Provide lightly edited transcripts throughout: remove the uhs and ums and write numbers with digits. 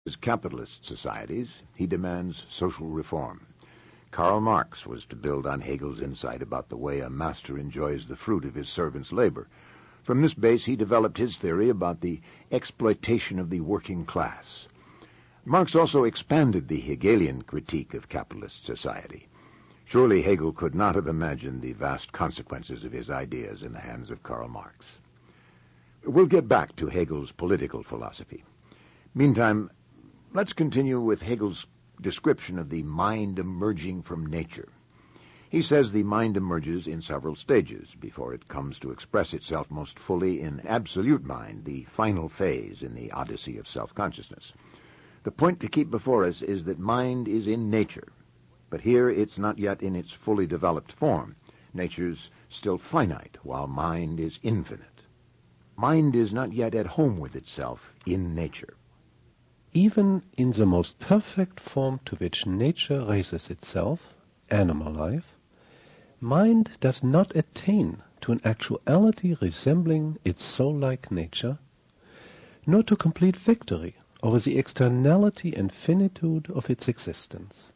capitalist societies, he demands social reform. Karl Marx was to build on Hegel's insight about the way a master enjoys the fruit of his servant's labor. From this base, he developed his theory about the exploitation of the working class. Marx also expanded the Hegelian critique of capitalist society. Surely Hegel could not have imagined the vast consequences of his ideas in the hands of Karl Marx. We'll get back to Hegel's political philosophy. Meantime, let's continue with Hegel's description of the mind emerging from nature. He says the mind emerges in several stages before it comes to express itself most fully in absolute mind, the final phase in the odyssey of self-consciousness. The point to keep before us is that mind is in nature, but here it's not yet in its fully developed form. Nature's still finite, while mind is infinite. Mind is not yet at home with itself in nature. Even in the most perfect form to which nature raises itself, animal life, mind does not attain to an actuality resembling its soul-like nature, nor to complete victory over the externality and finitude of its existence.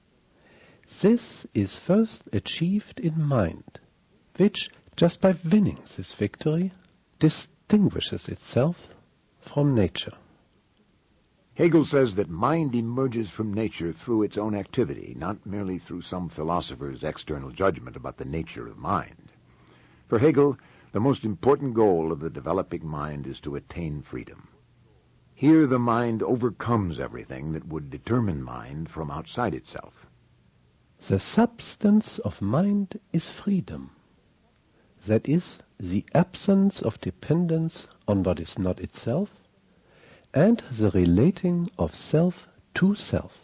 This is first achieved in mind, which, just by winning this victory, distinguishes itself from nature. Hegel says that mind emerges from nature through its own activity, not merely through some philosopher's external judgment about the nature of mind. For Hegel, the most important goal of the developing mind is to attain freedom. Here the mind overcomes everything that would determine mind from outside itself. The substance of mind is freedom. That is, the absence of dependence on what is not itself, and the relating of self to self.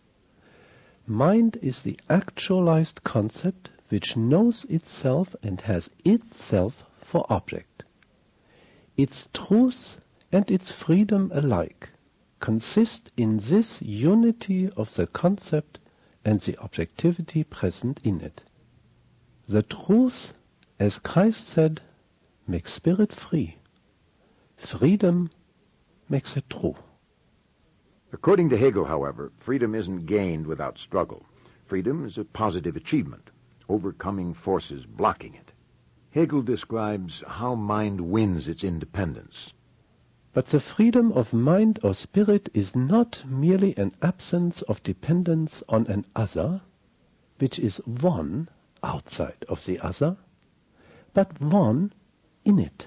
Mind is the actualized concept which knows itself and has itself for object. Its truth and its freedom alike consist in this unity of the concept and the objectivity present in it. The truth, as Christ said, makes spirit free. Freedom makes it true. According to Hegel, however, freedom isn't gained without struggle. Freedom is a positive achievement, overcoming forces blocking it. Hegel describes how mind wins its independence. But the freedom of mind or spirit is not merely an absence of dependence on an other, which is one outside of the other, but one in it.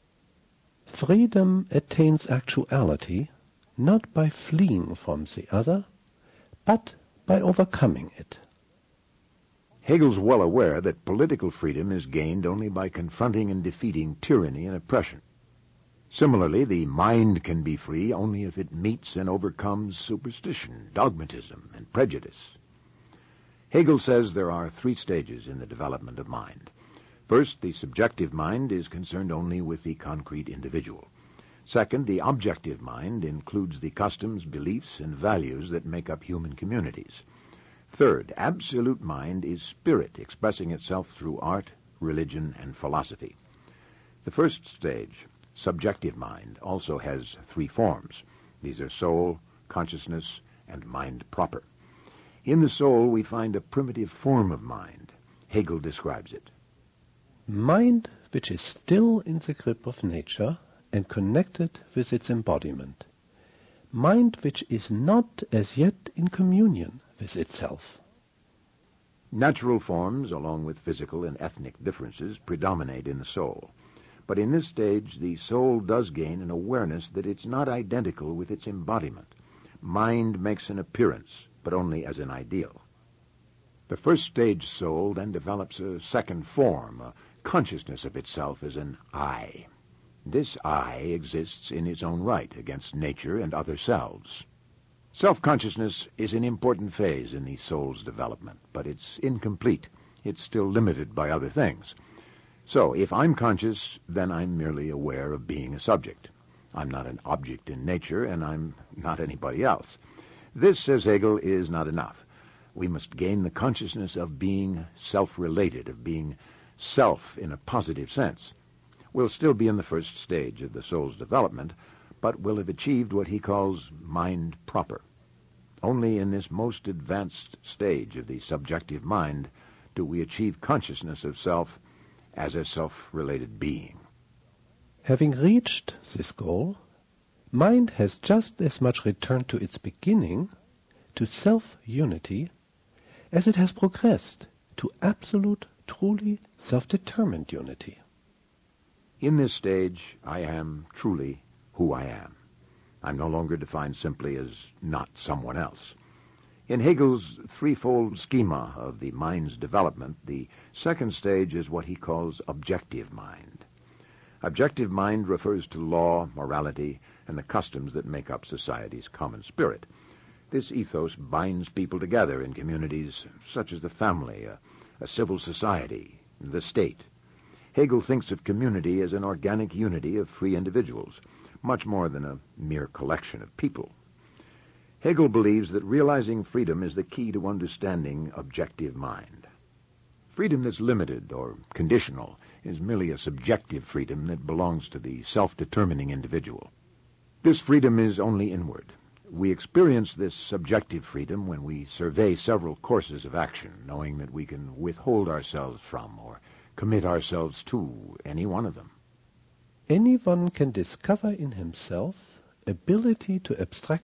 Freedom attains actuality not by fleeing from the other, but by overcoming it. Hegel's well aware that political freedom is gained only by confronting and defeating tyranny and oppression. Similarly, the mind can be free only if it meets and overcomes superstition, dogmatism, and prejudice. Hegel says there are 3 stages in the development of mind. First, the subjective mind is concerned only with the concrete individual. Second, the objective mind includes the customs, beliefs, and values that make up human communities. Third, absolute mind is spirit expressing itself through art, religion, and philosophy. The first stage, subjective mind, also has 3 forms. These are soul, consciousness, and mind proper. In the soul, we find a primitive form of mind. Hegel describes it. Mind which is still in the grip of nature and connected with its embodiment. Mind which is not as yet in communion with itself. Natural forms, along with physical and ethnic differences, predominate in the soul. But in this stage, the soul does gain an awareness that it's not identical with its embodiment. Mind makes an appearance, but only as an ideal. The first stage soul then develops a second form, a consciousness of itself as an I. This I exists in its own right against nature and other selves. Self-consciousness is an important phase in the soul's development, but it's incomplete. It's still limited by other things. So, if I'm conscious, then I'm merely aware of being a subject. I'm not an object in nature, and I'm not anybody else. This, says Hegel, is not enough. We must gain the consciousness of being self-related, of being self in a positive sense. We'll still be in the first stage of the soul's development, but we'll have achieved what he calls mind proper. Only in this most advanced stage of the subjective mind do we achieve consciousness of self as a self-related being. Having reached this goal, mind has just as much returned to its beginning, to self-unity, as it has progressed to absolute, truly self-determined unity. In this stage, I am truly who I am. I'm no longer defined simply as not someone else. In Hegel's threefold schema of the mind's development, the second stage is what he calls objective mind. Objective mind refers to law, morality, and the customs that make up society's common spirit. This ethos binds people together in communities such as the family, a civil society, the state. Hegel thinks of community as an organic unity of free individuals, much more than a mere collection of people. Hegel believes that realizing freedom is the key to understanding objective mind. Freedom that's limited or conditional is merely a subjective freedom that belongs to the self-determining individual. This freedom is only inward. We experience this subjective freedom when we survey several courses of action, knowing that we can withhold ourselves from or commit ourselves to any one of them. Anyone can discover in himself ability to abstract